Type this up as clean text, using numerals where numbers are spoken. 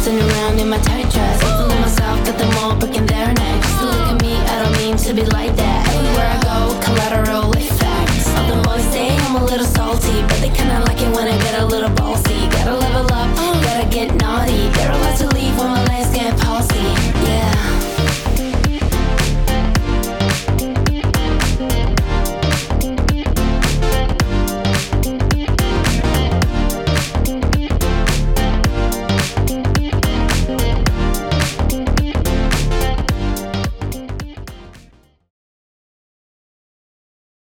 Bouncing around in my tight dress, feeling myself, got them all breaking their necks. Look at me, I don't mean to be like that. Everywhere I